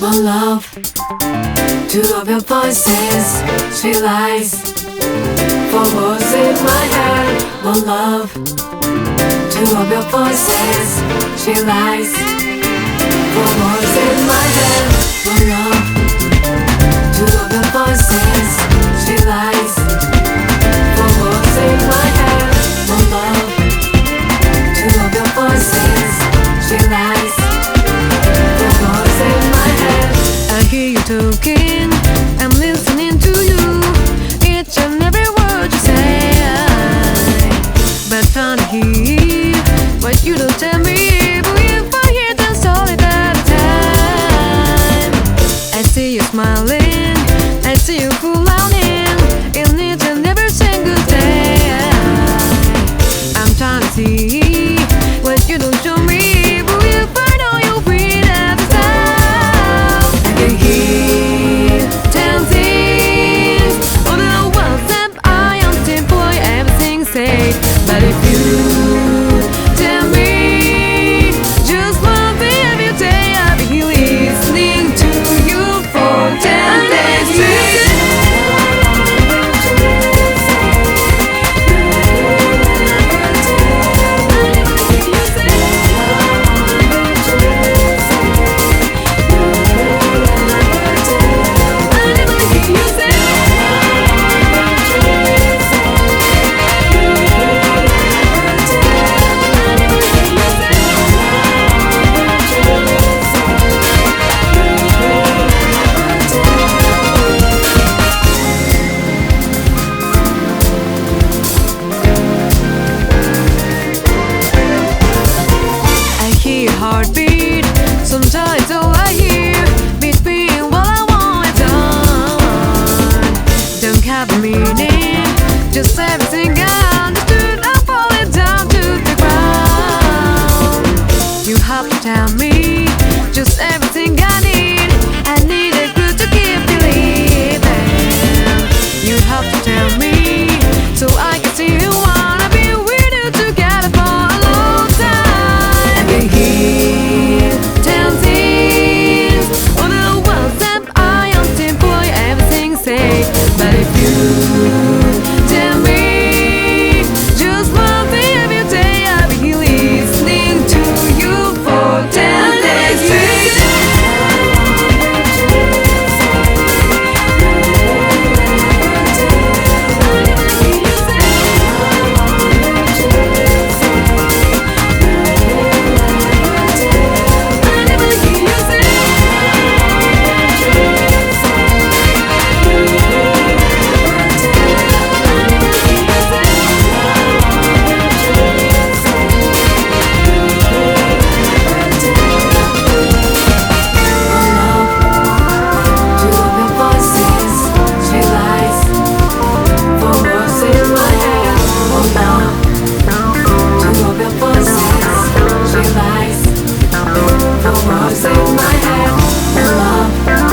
one love. Two of your voices, she lies. Four words in my head, one love. Two of your voices, she lies. Four words in my head, one love. Two of your voices, she lies. Four words in my head, one love. Two of your voices, she lies. Four words in my head. I hear you talking, I'm listening to you. Each and every word you say, but trying to hear what you don't tell me. But if I hear them solid at a time, I see you smiling, I see you cool in each and every single day. I'm trying to see what you don't show me. But if I know you breathe at the sound, I can hear 10 things. All the words that I am simple, everything said. But if you tell me just one thing every day, I'll be listening to you for 10 days straight. Heartbeat, sometimes all I hear between what I want and done. Don't have a meaning, just everything I understood. I'm falling down to the ground. You have to tell me just everything I need. I need a clue to keep believing. You have to tell me so I can see you. Wanna be with you together for a long time. I can hear 10 things. All the words that I am simple, everything say. But if you tell me just one thing every day, I'll be listening to you for 10 days straight. In my head, one love.